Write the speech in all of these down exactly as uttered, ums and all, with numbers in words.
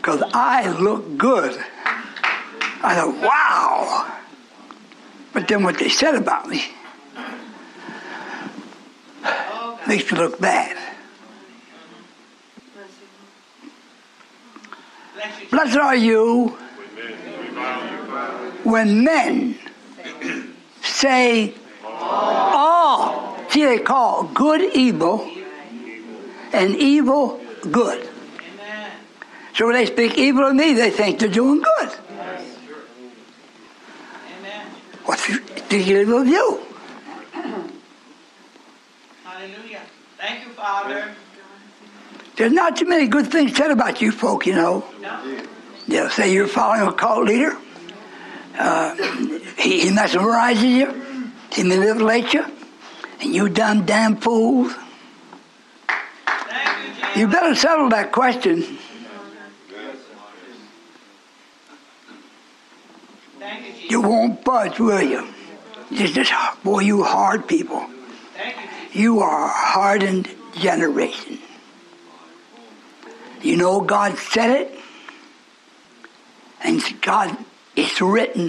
because I look good. I thought, wow. But then what they said about me makes me look bad. Blessed are you when men say all. See, they call good evil and evil good. So when they speak evil of me, they think they're doing good. What's the evil of you? Hallelujah. Thank you, Father. There's not too many good things said about you folk, you know. No. They'll say you're following a cult leader. Uh, he, he mesmerizes you. He manipulates you. And you done damn fools. Thank you, Jesus. You better settle that question. Thank you, Jesus. You won't budge, will you? Just, just, boy, you hard people. Thank you, Jesus. You are a hardened generation. You know God said it, and God, it's written.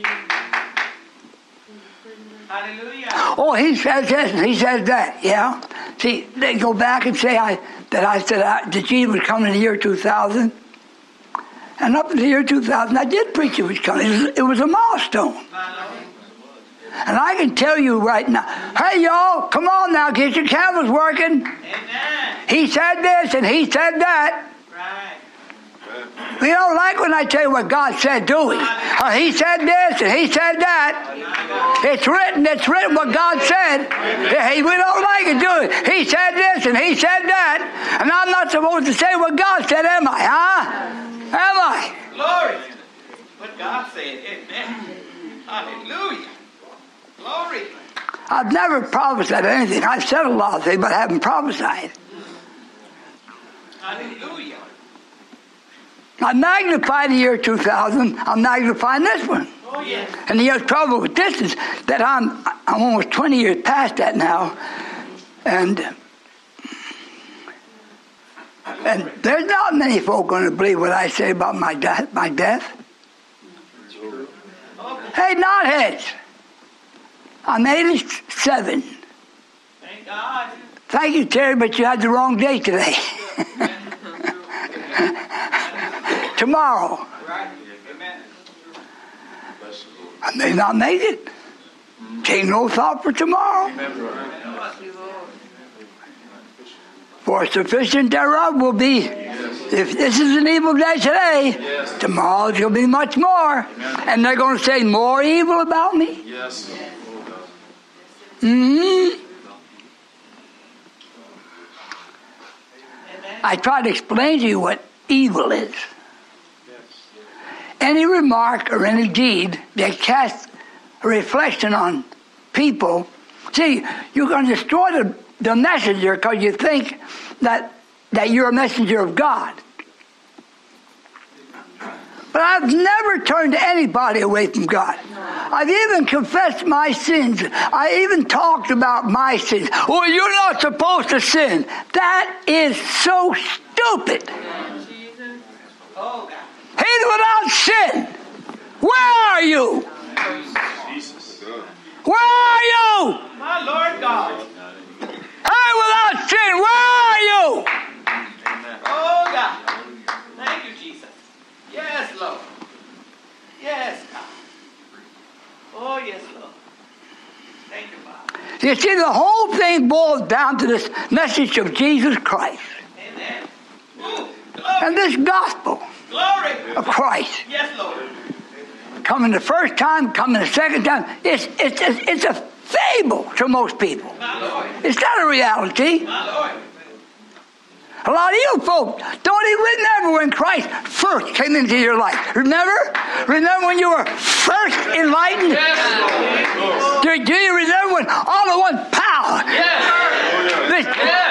Hallelujah. Oh, he says this and he says that, yeah. See, they go back and say I that I said I, that Jesus was coming in the year two thousand. And up in the year two thousand, I did preach it was coming. It was, it was a milestone. And I can tell you right now, hey, y'all, come on now, get your cameras working. Amen. He said this and he said that. Right. We don't like when I tell you what God said, do we? Uh, he said this and he said that. It's written, it's written what God said. Hey, we don't like it, do we? He said this and he said that. And I'm not supposed to say what God said, am I, huh? Am I? Glory. What God said. Amen. Hallelujah. Glory. I've never prophesied anything. I've said a lot of things, but I haven't prophesied. Hallelujah. I magnified the year two thousand. I'm magnifying this one. Oh, yes. And the other trouble with this is that I'm I'm almost twenty years past that now, and and there's not many folk going to believe what I say about my death. My death. Hey, knotheads! I'm eighty-seven. Thank God. Thank you, Terry, but you had the wrong date today. Tomorrow. Right. Amen. I may not make it. Take no thought for tomorrow. For sufficient thereof will be. If this is an evil day today, tomorrow there'll be much more. And they're going to say more evil about me. Yes. Mm-hmm. I try to explain to you what evil is. Any remark or any deed that casts a reflection on people. See, you're going to destroy the, the messenger because you think that that you're a messenger of God. But I've never turned anybody away from God. I've even confessed my sins. I even talked about my sins. Well, you're not supposed to sin. That is so stupid. He's without sin. Where are you? Where are you? My Lord God. Hey, without sin, where are you? Oh, God. Thank you, Jesus. Yes, Lord. Yes, God. Oh, yes, Lord. Thank you, Father. You see, the whole thing boils down to this message of Jesus Christ. Amen. Ooh, And this gospel glory. of Christ. Yes, Lord. Coming the first time, coming the second time. It's, it's, it's a fable to most people. My Lord. It's not a reality. My Lord. A lot of you folks don't even remember when Christ first came into your life. Remember? Remember when you were first enlightened? Yes, Lord. Do, do you remember when all at once, pow? Yes. This,